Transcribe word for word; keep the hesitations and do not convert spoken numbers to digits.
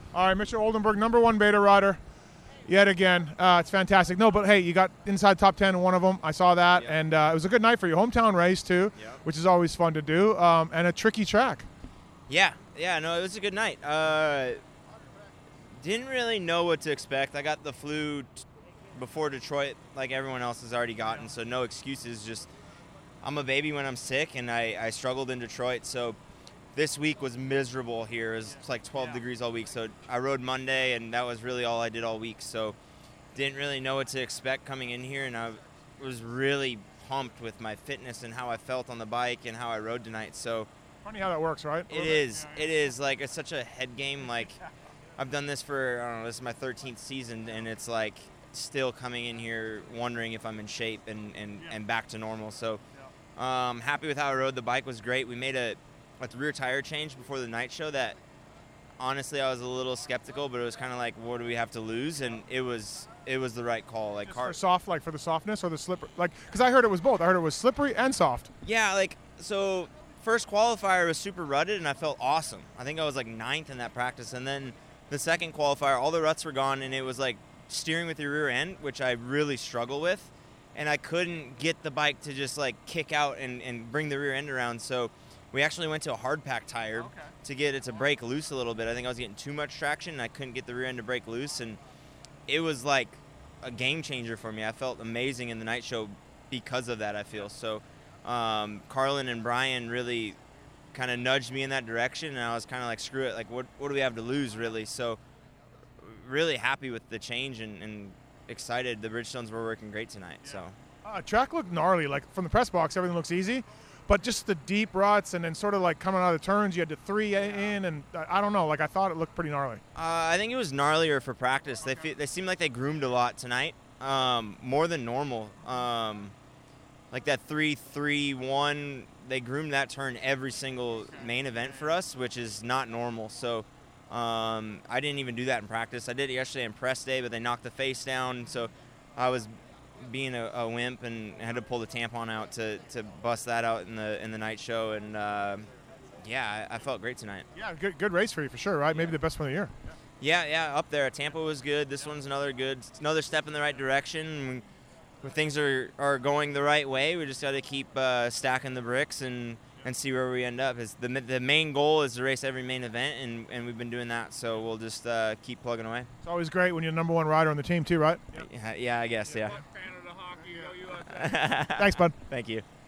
All right, Mister Oldenburg, number one beta rider, yet again. Uh, it's fantastic. No, but hey, you got inside top ten in one of them. I saw that, Yep. and uh, it was a good night for you. Hometown race too, Yep. which is always fun to do, um, and a tricky track. Yeah, yeah, no, it was a good night. Uh, didn't really know what to expect. I got the flu t- before Detroit, like everyone else has already gotten, so no excuses. Just I'm a baby when I'm sick, and I, I struggled in Detroit, so this week was miserable here. It was like twelve Yeah. degrees all week, so I rode Monday, and that was really all I did all week. So didn't really know what to expect coming in here, and I was really pumped with my fitness and how I felt on the bike and how I rode tonight. So Funny how that works, right? it is. It is like it's such a head game. Like I've done this for I don't know. This is my thirteenth season, and it's like still coming in here wondering if I'm in shape and and, and back to normal. So um, happy with how I rode. The bike was great. We made a, a rear tire change before the night show that honestly I was a little skeptical, but it was kind of like, what do we have to lose? And it was it was the right call. Like Just car- for soft, like for the softness or the slippery, like because I heard it was both. I heard it was slippery and soft. Yeah, like so. First qualifier was super rutted, and I felt awesome. I think I was like ninth in that practice, and then the second qualifier, all the ruts were gone, and it was like steering with your rear end, which I really struggle with, and I couldn't get the bike to just like kick out and, and bring the rear end around. So we actually went to a hard pack tire Okay. to get it to break loose a little bit. I think I was getting too much traction, and I couldn't get the rear end to break loose, and it was like a game changer for me. I felt amazing in the night show because of that, I feel. So um, Carlin and Brian really kind of nudged me in that direction, and I was kind of like, screw it, like what what do we have to lose, really? So really happy with the change and, and excited. The Bridgestones were working great tonight. So Uh, track looked gnarly. Like from the press box, everything looks easy, but just the deep ruts and then sort of like coming out of the turns, you had to three in, and I I don't know. Like I thought it looked pretty gnarly. uh, I think it was gnarlier for practice. They fe- they seemed like they groomed a lot tonight, um, more than normal. Um, like that three three one, they groomed that turn every single main event for us, which is not normal. So um, I didn't even do that in practice. I did it yesterday in press day, but they knocked the face down, so I was being a, a wimp and had to pull the tampon out to, to bust that out in the in the night show. And uh, yeah, I, I felt great tonight. Yeah, good good race for you for sure, right? Maybe the best one of the year. Yeah, yeah, up there. Tampa was good. This one's another good, another step in the right direction. When things are, are going the right way, we just got to keep uh, stacking the bricks and, and see where we end up. It's the the main goal is to race every main event, and, and we've been doing that. So we'll just uh, keep plugging away. It's always great when you're the number one rider on the team too, right? Yeah, yeah I guess. Yeah. Thanks, bud. Thank you.